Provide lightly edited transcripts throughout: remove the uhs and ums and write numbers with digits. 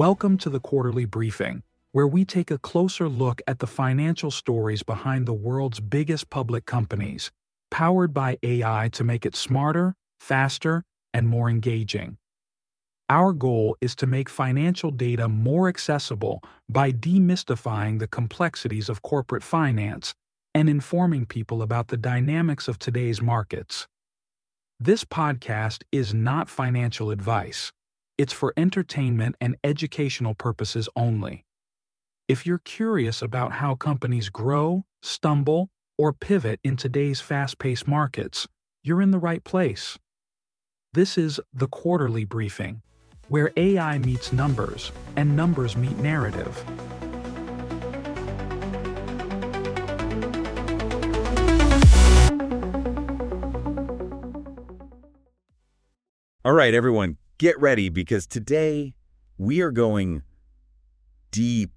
Welcome to the Quarterly Briefing, where we take a closer look at the financial stories behind the world's biggest public companies, powered by AI to make it smarter, faster, and more engaging. Our goal is to make financial data more accessible by demystifying the complexities of corporate finance and informing people about the dynamics of today's markets. This podcast is not financial advice. It's for entertainment and educational purposes only. If you're curious about how companies grow, stumble, or pivot in today's fast-paced markets, you're in the right place. This is the Quarterly Briefing, where AI meets numbers and numbers meet narrative. All right, everyone, get ready because today we are going deep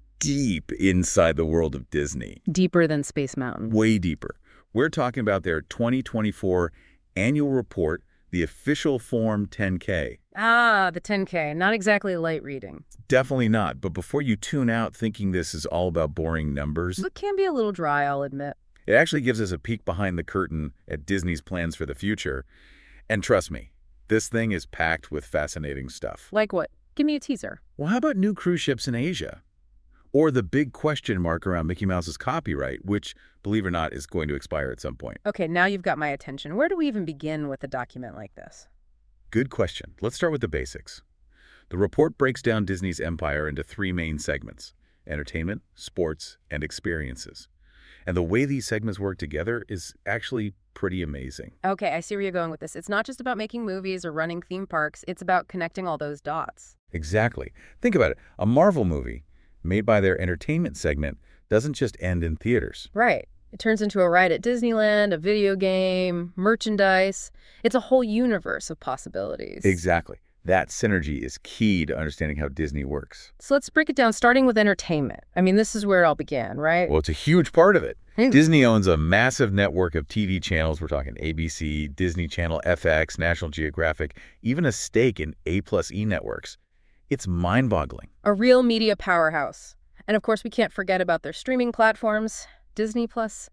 inside the world of Disney. Deeper than Space Mountain. Way deeper. We're talking about their 2024 annual report, the official Form 10-K. Ah, the 10K. Not exactly light reading. Definitely not. But before you tune out thinking this is all about boring numbers, It can be a little dry, I'll admit. it actually gives us a peek behind the curtain at Disney's plans for the future. And trust me, this thing is packed with fascinating stuff. Like what? Give me a teaser. Well, how about new cruise ships in Asia? Or the big question mark around Mickey Mouse's copyright, which, believe it or not, is going to expire at some point. Okay, now you've got my attention. Where do we even begin with a document like this? Good question. Let's start with the basics. The report breaks down Disney's empire into three main segments: entertainment, sports, and experiences. And the way these segments work together is actually pretty amazing. Okay, I see where you're going with this. It's not just about making movies or running theme parks. It's about connecting all those dots. Exactly. Think about it. A Marvel movie made by their entertainment segment doesn't just end in theaters. Right. It turns into a ride at Disneyland, a video game, merchandise. It's a whole universe of possibilities. Exactly. That synergy is key to understanding how Disney works. So let's break it down, starting with entertainment. I mean, this is where it all began, right? Well, it's a huge part of it. Hmm. Disney owns a massive network of TV channels. We're talking ABC, Disney Channel, FX, National Geographic, even a stake in A+E networks. It's mind-boggling. A real media powerhouse. And of course, we can't forget about their streaming platforms. Disney Plus,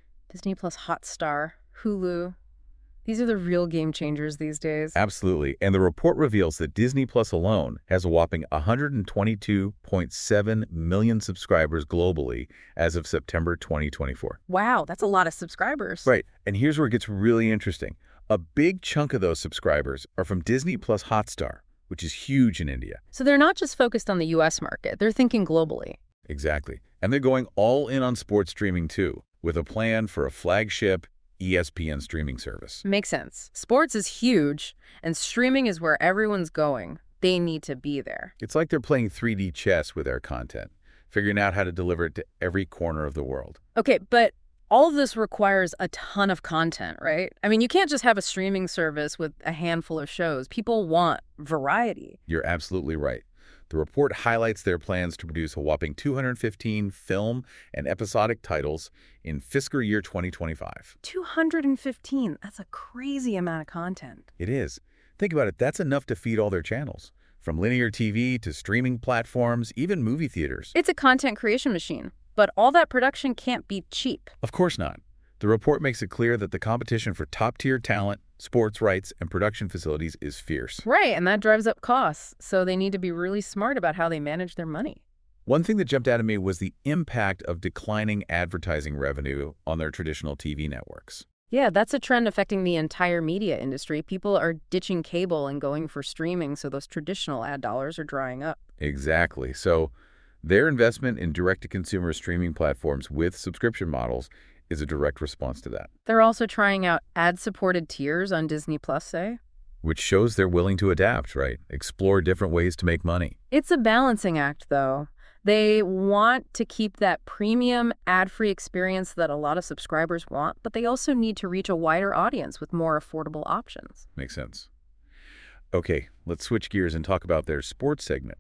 Hotstar, Hulu. These are the real game changers these days. Absolutely. And the report reveals that Disney Plus alone has a whopping 122.7 million subscribers globally as of September 2024. Wow, that's a lot of subscribers. Right. And here's where it gets really interesting. A big chunk of those subscribers are from Disney Plus Hotstar, which is huge in India. So they're not just focused on the US market, they're thinking globally. Exactly. And they're going all in on sports streaming too, with a plan for a flagship ESPN streaming service. Makes sense. Sports is huge, and streaming is where everyone's going. They need to be there. It's like they're playing 3D chess with their content, figuring out how to deliver it to every corner of the world. Okay, but all of this requires a ton of content, right? I mean, you can't just have a streaming service with a handful of shows. People want variety. You're absolutely right. The report highlights their plans to produce a whopping 215 film and episodic titles in fiscal year 2025. 215. That's a crazy amount of content. It is. Think about it. That's enough to feed all their channels, from linear TV to streaming platforms, even movie theaters. It's a content creation machine, but all that production can't be cheap. Of course not. The report makes it clear that the competition for top-tier talent, sports rights, and production facilities is fierce. Right, and that drives up costs, so they need to be really smart about how they manage their money. One thing that jumped out at me was the impact of declining advertising revenue on their traditional TV networks. Yeah, that's a trend affecting the entire media industry. People are ditching cable and going for streaming, so those traditional ad dollars are drying up. Exactly. So their investment in direct-to-consumer streaming platforms with subscription models is a direct response to that. They're also trying out ad-supported tiers on Disney Plus, say. Which shows they're willing to adapt, right? Explore different ways to make money. It's a balancing act, though. They want to keep that premium ad-free experience that a lot of subscribers want, but they also need to reach a wider audience with more affordable options. Makes sense. Okay, let's switch gears and talk about their sports segment.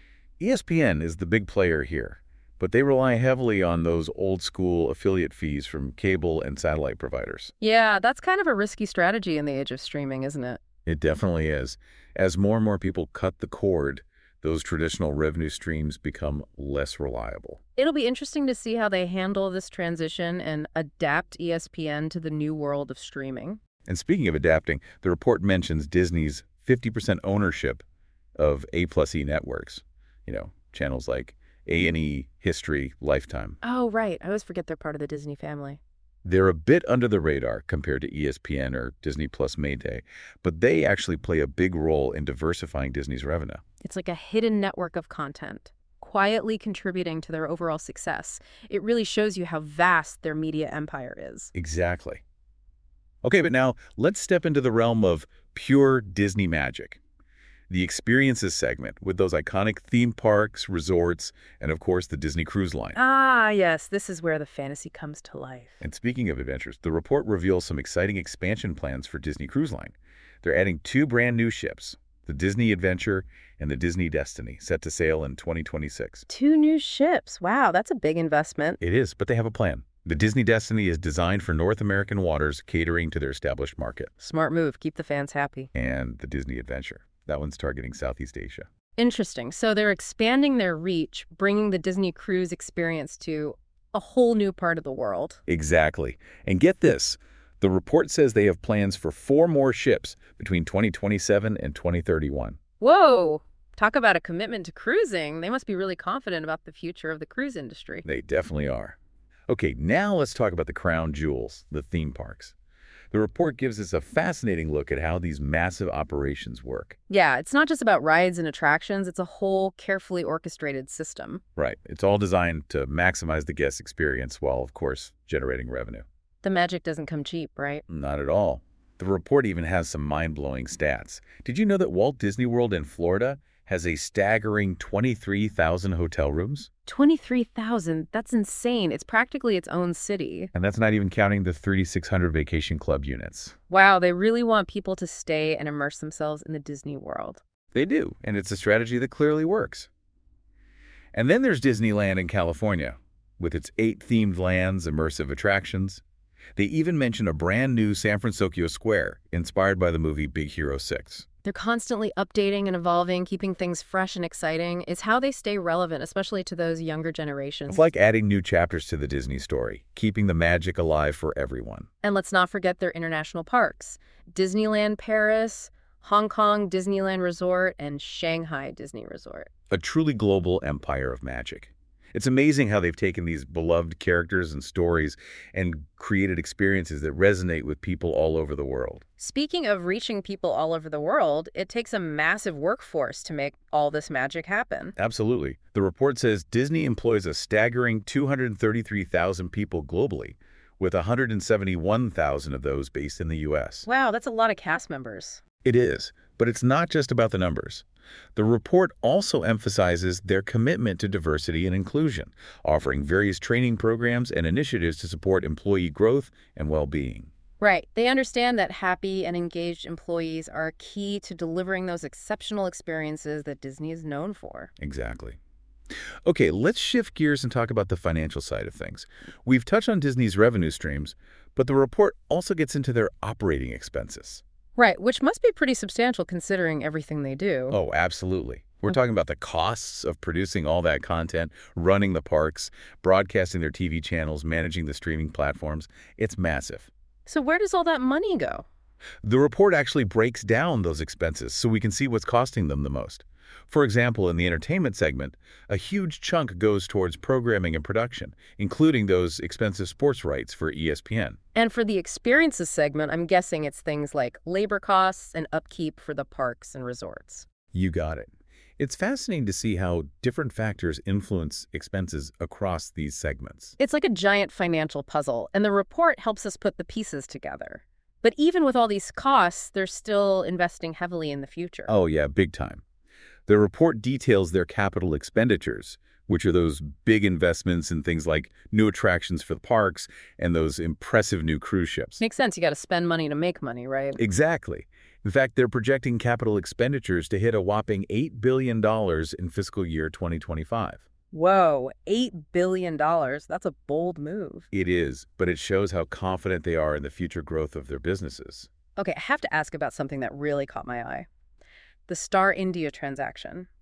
ESPN is the big player here, but they rely heavily on those old-school affiliate fees from cable and satellite providers. Yeah, that's kind of a risky strategy in the age of streaming, isn't it? It definitely is. As more and more people cut the cord, those traditional revenue streams become less reliable. It'll be interesting to see how they handle this transition and adapt ESPN to the new world of streaming. And speaking of adapting, the report mentions Disney's 50% ownership of A+E networks. Channels like A&E, History, Lifetime. Oh, right. I always forget they're part of the Disney family. They're a bit under the radar compared to ESPN or Disney Plus Mayday, but they actually play a big role in diversifying Disney's revenue. It's like a hidden network of content, quietly contributing to their overall success. It really shows you how vast their media empire is. Exactly. Okay, but now let's step into the realm of pure Disney magic. The experiences segment with those iconic theme parks, resorts, and of course the Disney Cruise Line. Ah, yes, this is where the fantasy comes to life. And speaking of adventures, the report reveals some exciting expansion plans for Disney Cruise Line. They're adding 2 brand new ships, the Disney Adventure and the Disney Destiny, set to sail in 2026. 2 new ships. Wow, that's a big investment. It is, but they have a plan. The Disney Destiny is designed for North American waters, catering to their established market. Smart move. Keep the fans happy. And the Disney Adventure. That one's targeting Southeast Asia. Interesting. So they're expanding their reach, bringing the Disney cruise experience to a whole new part of the world. Exactly. And get this, the report says they have plans for 4 more ships between 2027 and 2031. Whoa! Talk about a commitment to cruising. They must be really confident about the future of the cruise industry. They definitely are. Okay, now let's talk about the crown jewels, the theme parks. The report gives us a fascinating look at how these massive operations work. Yeah, it's not just about rides and attractions. It's a whole carefully orchestrated system. Right. It's all designed to maximize the guest experience while, of course, generating revenue. The magic doesn't come cheap, right? Not at all. The report even has some mind-blowing stats. Did you know that Walt Disney World in Florida has a staggering 23,000 hotel rooms? 23,000? That's insane. It's practically its own city. And that's not even counting the 3,600 vacation club units. Wow, they really want people to stay and immerse themselves in the Disney world. They do, and it's a strategy that clearly works. And then there's Disneyland in California, with its 8 themed lands, immersive attractions. They even mention a brand new San Francisco Square, inspired by the movie Big Hero 6. They're constantly updating and evolving, keeping things fresh and exciting. It's how they stay relevant, especially to those younger generations. It's like adding new chapters to the Disney story, keeping the magic alive for everyone. And let's not forget their international parks. Disneyland Paris, Hong Kong Disneyland Resort, and Shanghai Disney Resort. A truly global empire of magic. It's amazing how they've taken these beloved characters and stories and created experiences that resonate with people all over the world. Speaking of reaching people all over the world, it takes a massive workforce to make all this magic happen. Absolutely. The report says Disney employs a staggering 233,000 people globally, with 171,000 of those based in the U.S. Wow, that's a lot of cast members. It is, but it's not just about the numbers. The report also emphasizes their commitment to diversity and inclusion, offering various training programs and initiatives to support employee growth and well-being. Right. They understand that happy and engaged employees are key to delivering those exceptional experiences that Disney is known for. Exactly. Okay, let's shift gears and talk about the financial side of things. We've touched on Disney's revenue streams, but the report also gets into their operating expenses. Right, which must be pretty substantial considering everything they do. Oh, absolutely. We're talking about the costs of producing all that content, running the parks, broadcasting their TV channels, managing the streaming platforms. It's massive. So where does all that money go? The report actually breaks down those expenses so we can see what's costing them the most. For example, in the entertainment segment, a huge chunk goes towards programming and production, including those expensive sports rights for ESPN. And for the experiences segment, I'm guessing it's things like labor costs and upkeep for the parks and resorts. You got it. It's fascinating to see how different factors influence expenses across these segments. It's like a giant financial puzzle, and the report helps us put the pieces together. But even with all these costs, they're still investing heavily in the future. Oh yeah, big time. The report details their capital expenditures, which are those big investments in things like new attractions for the parks and those impressive new cruise ships. Makes sense. You got to spend money to make money, right? Exactly. In fact, they're projecting capital expenditures to hit a whopping $8 billion in fiscal year 2025. Whoa, $8 billion. That's a bold move. It is, but it shows how confident they are in the future growth of their businesses. Okay, I have to ask about something that really caught my eye. The Star India transaction.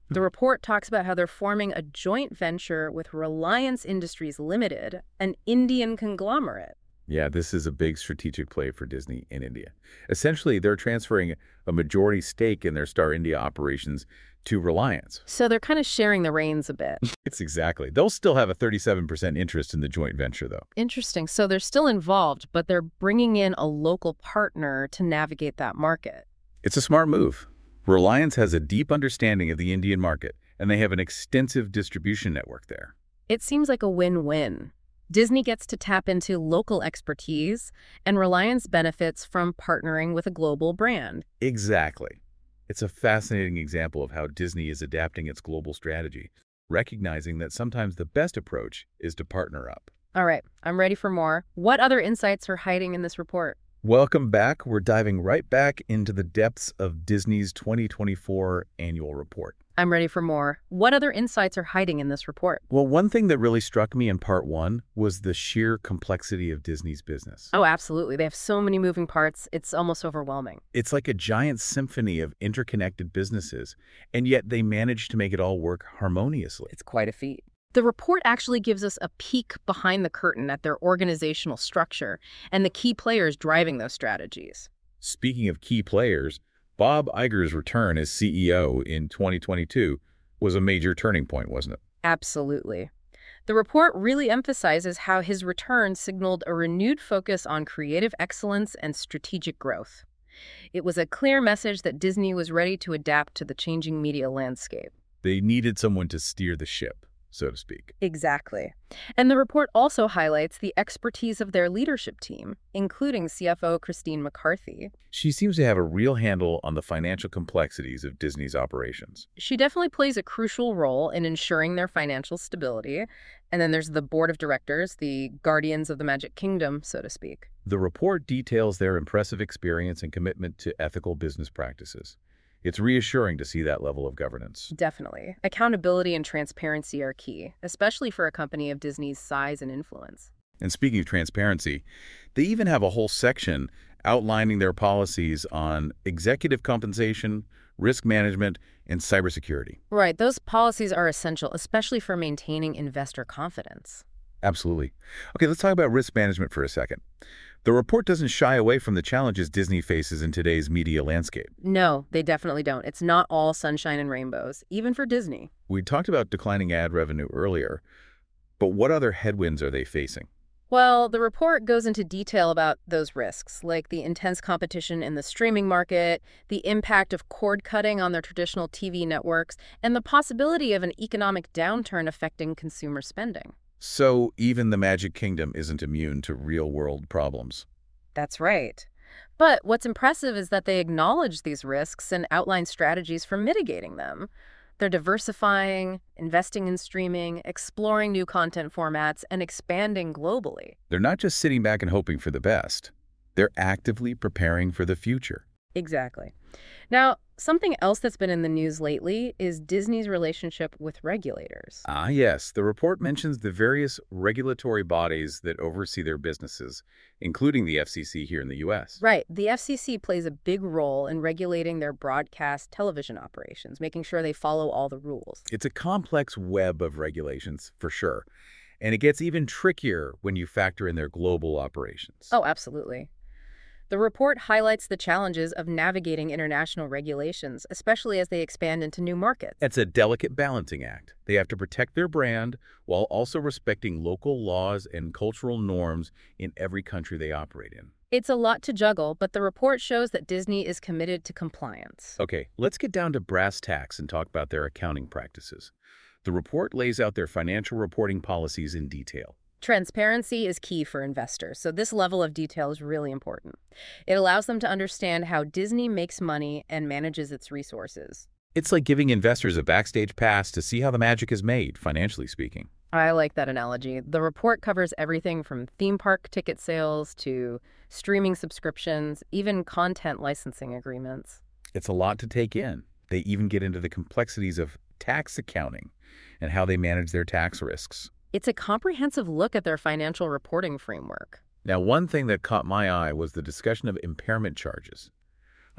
The report talks about how they're forming a joint venture with Reliance Industries Limited, an Indian conglomerate. Yeah, this is a big strategic play for Disney in India. Essentially, they're transferring a majority stake in their Star India operations to Reliance. So they're kind of sharing the reins a bit. It's exactly. They'll still have a 37% interest in the joint venture, though. Interesting. So they're still involved, but they're bringing in a local partner to navigate that market. It's a smart move. Reliance has a deep understanding of the Indian market, and they have an extensive distribution network there. It seems like a win-win. Disney gets to tap into local expertise, and Reliance benefits from partnering with a global brand. Exactly. It's a fascinating example of how Disney is adapting its global strategy, recognizing that sometimes the best approach is to partner up. All right, I'm ready for more. What other insights are hiding in this report? Welcome back. We're diving right back into the depths of Disney's 2024 annual report. I'm ready for more. What other insights are hiding in this report? Well, one thing that really struck me in part one was the sheer complexity of Disney's business. Oh, absolutely. They have so many moving parts, it's almost overwhelming. It's like a giant symphony of interconnected businesses, and yet they manage to make it all work harmoniously. It's quite a feat. The report actually gives us a peek behind the curtain at their organizational structure and the key players driving those strategies. Speaking of key players, Bob Iger's return as CEO in 2022 was a major turning point, wasn't it? Absolutely. The report really emphasizes how his return signaled a renewed focus on creative excellence and strategic growth. It was a clear message that Disney was ready to adapt to the changing media landscape. They needed someone to steer the ship, so to speak. Exactly. And the report also highlights the expertise of their leadership team, including CFO Christine McCarthy. She seems to have a real handle on the financial complexities of Disney's operations. She definitely plays a crucial role in ensuring their financial stability. And then there's the board of directors, the guardians of the Magic Kingdom, so to speak. The report details their impressive experience and commitment to ethical business practices. It's reassuring to see that level of governance. Definitely. Accountability and transparency are key, especially for a company of Disney's size and influence. And speaking of transparency, they even have a whole section outlining their policies on executive compensation, risk management, and cybersecurity. Right. Those policies are essential, especially for maintaining investor confidence. Absolutely. Okay, let's talk about risk management for a second. The report doesn't shy away from the challenges Disney faces in today's media landscape. No, they definitely don't. It's not all sunshine and rainbows, even for Disney. We talked about declining ad revenue earlier, but what other headwinds are they facing? Well, the report goes into detail about those risks, like the intense competition in the streaming market, the impact of cord cutting on their traditional TV networks, and the possibility of an economic downturn affecting consumer spending. So even the Magic Kingdom isn't immune to real-world problems. That's right. But what's impressive is that they acknowledge these risks and outline strategies for mitigating them. They're diversifying, investing in streaming, exploring new content formats, and expanding globally. They're not just sitting back and hoping for the best. They're actively preparing for the future. Exactly. Now, something else that's been in the news lately is Disney's relationship with regulators. Ah, yes. The report mentions the various regulatory bodies that oversee their businesses, including the FCC here in the U.S. Right. The FCC plays a big role in regulating their broadcast television operations, making sure they follow all the rules. It's a complex web of regulations, for sure. And it gets even trickier when you factor in their global operations. Oh, absolutely. The report highlights the challenges of navigating international regulations, especially as they expand into new markets. It's a delicate balancing act. They have to protect their brand while also respecting local laws and cultural norms in every country they operate in. It's a lot to juggle, but the report shows that Disney is committed to compliance. Okay, let's get down to brass tacks and talk about their accounting practices. The report lays out their financial reporting policies in detail. Transparency is key for investors, so this level of detail is really important. It allows them to understand how Disney makes money and manages its resources. It's like giving investors a backstage pass to see how the magic is made, financially speaking. I like that analogy. The report covers everything from theme park ticket sales to streaming subscriptions, even content licensing agreements. It's a lot to take in. They even get into the complexities of tax accounting and how they manage their tax risks. It's a comprehensive look at their financial reporting framework. Now, one thing that caught my eye was the discussion of impairment charges.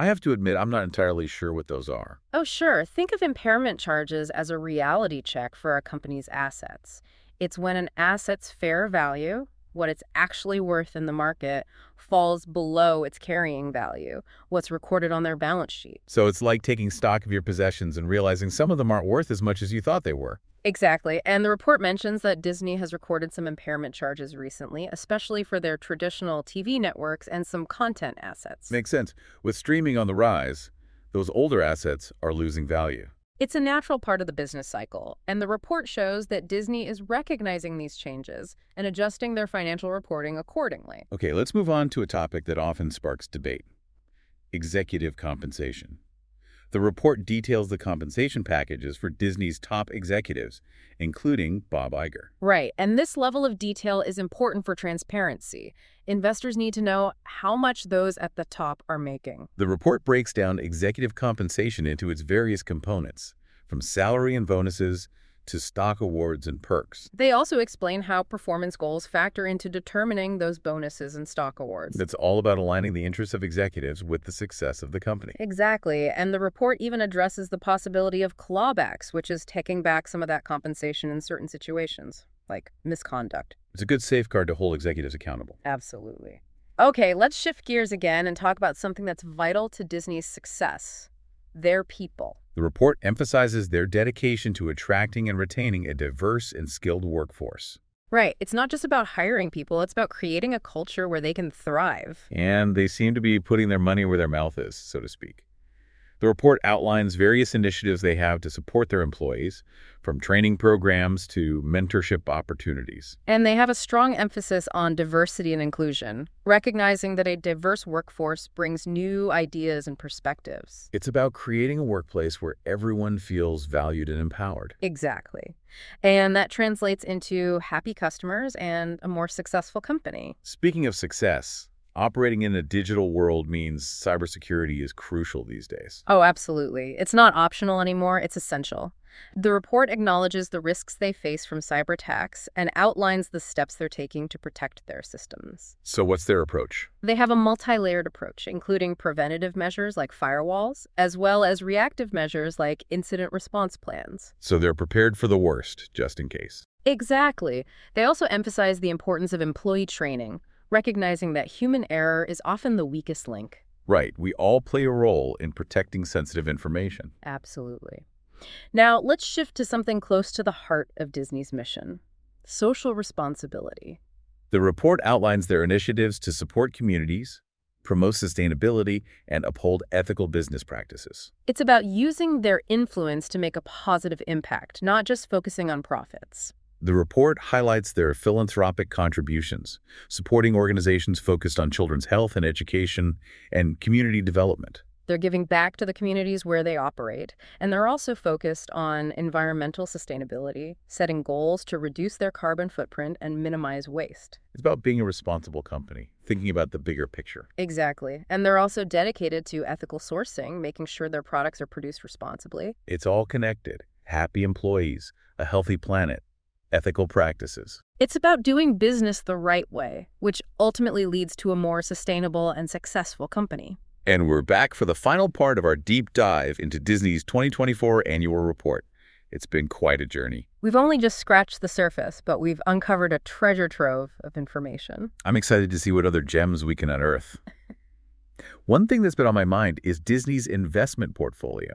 I have to admit, I'm not entirely sure what those are. Oh, sure. Think of impairment charges as a reality check for a company's assets. It's when an asset's fair value, what it's actually worth in the market, falls below its carrying value, what's recorded on their balance sheet. So it's like taking stock of your possessions and realizing some of them aren't worth as much as you thought they were. Exactly. And the report mentions that Disney has recorded some impairment charges recently, especially for their traditional TV networks and some content assets. Makes sense. With streaming on the rise, those older assets are losing value. It's a natural part of the business cycle, and the report shows that Disney is recognizing these changes and adjusting their financial reporting accordingly. Okay, let's move on to a topic that often sparks debate: executive compensation. The report details the compensation packages for Disney's top executives, including Bob Iger. Right, and this level of detail is important for transparency. Investors need to know how much those at the top are making. The report breaks down executive compensation into its various components, from salary and bonuses to stock awards and perks. They also explain how performance goals factor into determining those bonuses and stock awards. It's all about aligning the interests of executives with the success of the company. Exactly, and the report even addresses the possibility of clawbacks, which is taking back some of that compensation in certain situations, like misconduct. It's a good safeguard to hold executives accountable. Absolutely. Okay, let's shift gears again and talk about something that's vital to Disney's success: their people. The report emphasizes their dedication to attracting and retaining a diverse and skilled workforce. Right. It's not just about hiring people. It's about creating a culture where they can thrive. And they seem to be putting their money where their mouth is, so to speak. The report outlines various initiatives they have to support their employees, from training programs to mentorship opportunities. And they have a strong emphasis on diversity and inclusion, recognizing that a diverse workforce brings new ideas and perspectives. It's about creating a workplace where everyone feels valued and empowered. Exactly. And that translates into happy customers and a more successful company. Speaking of success, operating in a digital world means cybersecurity is crucial these days. Oh, absolutely. It's not optional anymore, it's essential. The report acknowledges the risks they face from cyber attacks and outlines the steps they're taking to protect their systems. So what's their approach? They have a multi-layered approach, including preventative measures like firewalls, as well as reactive measures like incident response plans. So they're prepared for the worst, just in case. Exactly. They also emphasize the importance of employee training, recognizing that human error is often the weakest link. Right. We all play a role in protecting sensitive information. Absolutely. Now, let's shift to something close to the heart of Disney's mission: social responsibility. The report outlines their initiatives to support communities, promote sustainability, and uphold ethical business practices. It's about using their influence to make a positive impact, not just focusing on profits. The report highlights their philanthropic contributions, supporting organizations focused on children's health and education and community development. They're giving back to the communities where they operate, and they're also focused on environmental sustainability, setting goals to reduce their carbon footprint and minimize waste. It's about being a responsible company, thinking about the bigger picture. Exactly. And they're also dedicated to ethical sourcing, making sure their products are produced responsibly. It's all connected. Happy employees, a healthy planet, ethical practices. It's about doing business the right way, which ultimately leads to a more sustainable and successful company. And we're back for the final part of our deep dive into Disney's 2024 annual report. It's been quite a journey. We've only just scratched the surface, but we've uncovered a treasure trove of information. I'm excited to see what other gems we can unearth. One thing that's been on my mind is Disney's investment portfolio.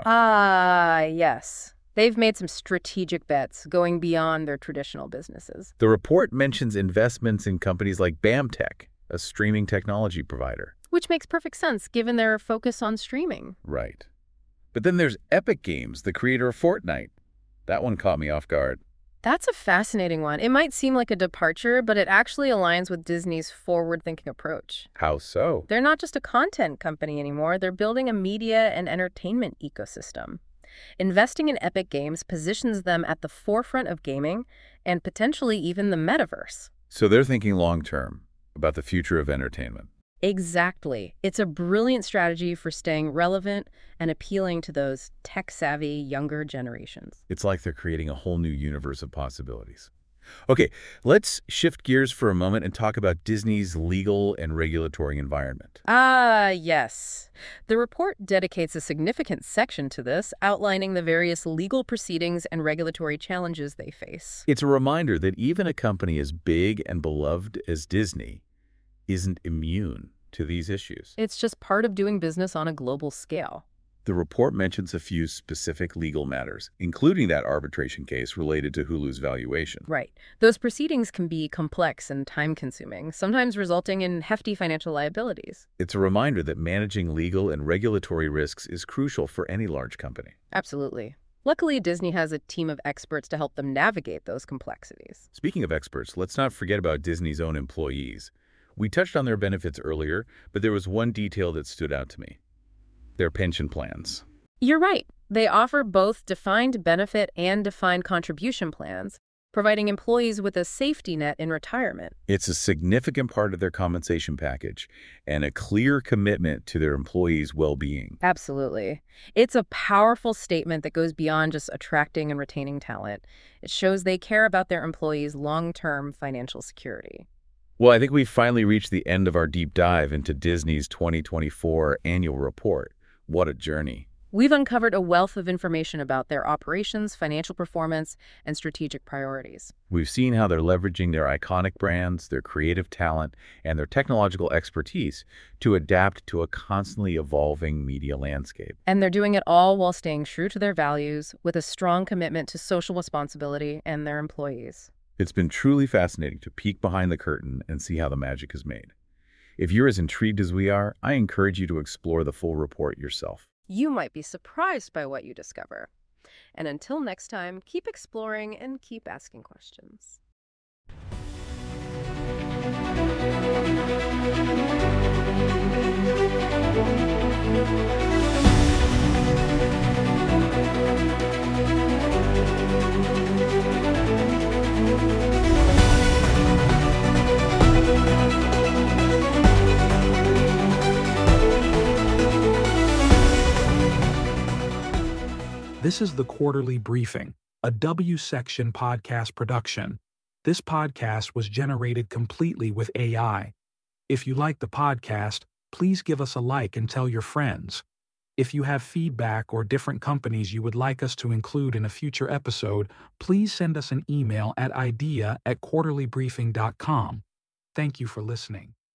Yes. They've made some strategic bets going beyond their traditional businesses. The report mentions investments in companies like BAMTech, a streaming technology provider. Which makes perfect sense given their focus on streaming. Right. But then there's Epic Games, the creator of Fortnite. That one caught me off guard. That's a fascinating one. It might seem like a departure, but it actually aligns with Disney's forward-thinking approach. How so? They're not just a content company anymore. They're building a media and entertainment ecosystem. Investing in Epic Games positions them at the forefront of gaming and potentially even the metaverse. So they're thinking long-term about the future of entertainment. Exactly. It's a brilliant strategy for staying relevant and appealing to those tech-savvy younger generations. It's like they're creating a whole new universe of possibilities. Okay, let's shift gears for a moment and talk about Disney's legal and regulatory environment. Ah, yes. The report dedicates a significant section to this, outlining the various legal proceedings and regulatory challenges they face. It's a reminder that even a company as big and beloved as Disney isn't immune to these issues. It's just part of doing business on a global scale. The report mentions a few specific legal matters, including that arbitration case related to Hulu's valuation. Right. Those proceedings can be complex and time-consuming, sometimes resulting in hefty financial liabilities. It's a reminder that managing legal and regulatory risks is crucial for any large company. Absolutely. Luckily, Disney has a team of experts to help them navigate those complexities. Speaking of experts, let's not forget about Disney's own employees. We touched on their benefits earlier, but there was one detail that stood out to me: their pension plans. You're right. They offer both defined benefit and defined contribution plans, providing employees with a safety net in retirement. It's a significant part of their compensation package and a clear commitment to their employees' well-being. Absolutely. It's a powerful statement that goes beyond just attracting and retaining talent. It shows they care about their employees' long-term financial security. Well, I think we've finally reached the end of our deep dive into Disney's 2024 annual report. What a journey. We've uncovered a wealth of information about their operations, financial performance, and strategic priorities. We've seen how they're leveraging their iconic brands, their creative talent, and their technological expertise to adapt to a constantly evolving media landscape. And they're doing it all while staying true to their values, with a strong commitment to social responsibility and their employees. It's been truly fascinating to peek behind the curtain and see how the magic is made. If you're as intrigued as we are, I encourage you to explore the full report yourself. You might be surprised by what you discover. And until next time, keep exploring and keep asking questions. This is the Quarterly Briefing, a W-Section podcast production. This podcast was generated completely with AI. If you like the podcast, please give us a like and tell your friends. If you have feedback or different companies you would like us to include in a future episode, please send us an email at idea@quarterlybriefing.com. Thank you for listening.